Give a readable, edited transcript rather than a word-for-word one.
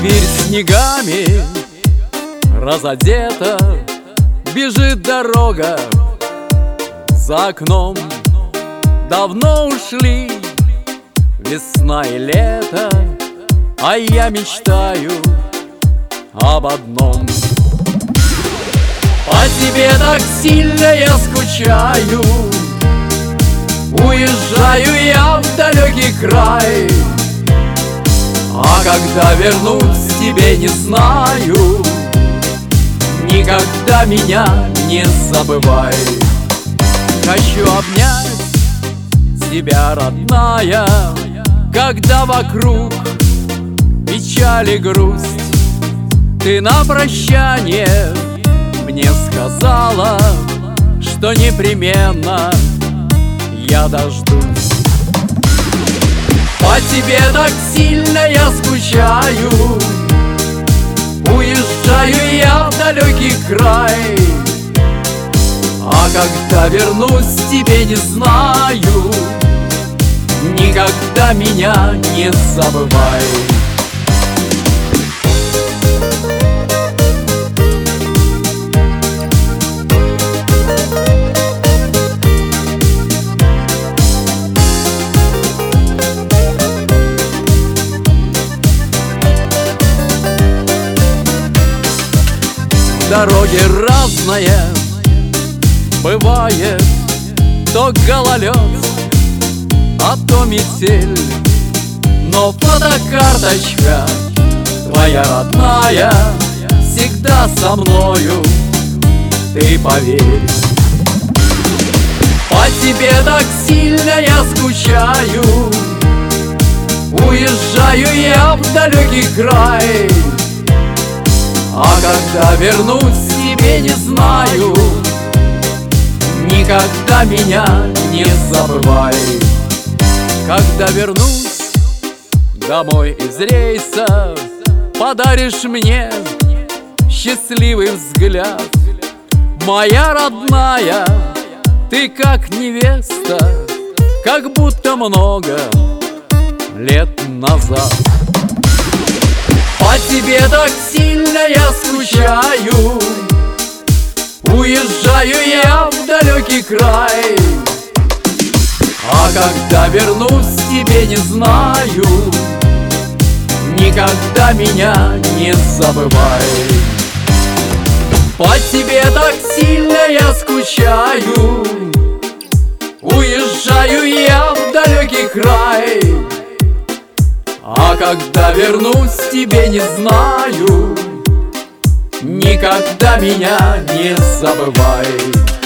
Сибирь снегами разодета, бежит дорога. За окном давно ушли весна и лето, а я мечтаю об одном. По тебе так сильно я скучаю, уезжаю я в далекий край. А когда вернусь, тебе не знаю, никогда меня не забывай. Хочу обнять тебя, родная, когда вокруг печаль и грусть. Ты на прощание мне сказала, что непременно я дождусь. По тебе так сильно я скучаю, уезжаю я в далекий край. А когда вернусь, тебе не знаю, никогда меня не забывай. Дороги разные, бывает то гололед, а то метель. Но фотокарточка твоя родная всегда со мною, ты поверь. По тебе так сильно я скучаю, уезжаю я в далекий край. А когда вернусь, тебе не знаю, никогда меня не забывай. Когда вернусь домой из рейса, подаришь мне счастливый взгляд. Моя родная, ты как невеста, как будто много лет назад. По тебе так сильно я скучаю, уезжаю я в далекий край. А когда вернусь, тебе не знаю, никогда меня не забывай. По тебе так сильно я скучаю, уезжаю я в далекий край. А когда вернусь, тебе не знаю, никогда меня не забывай.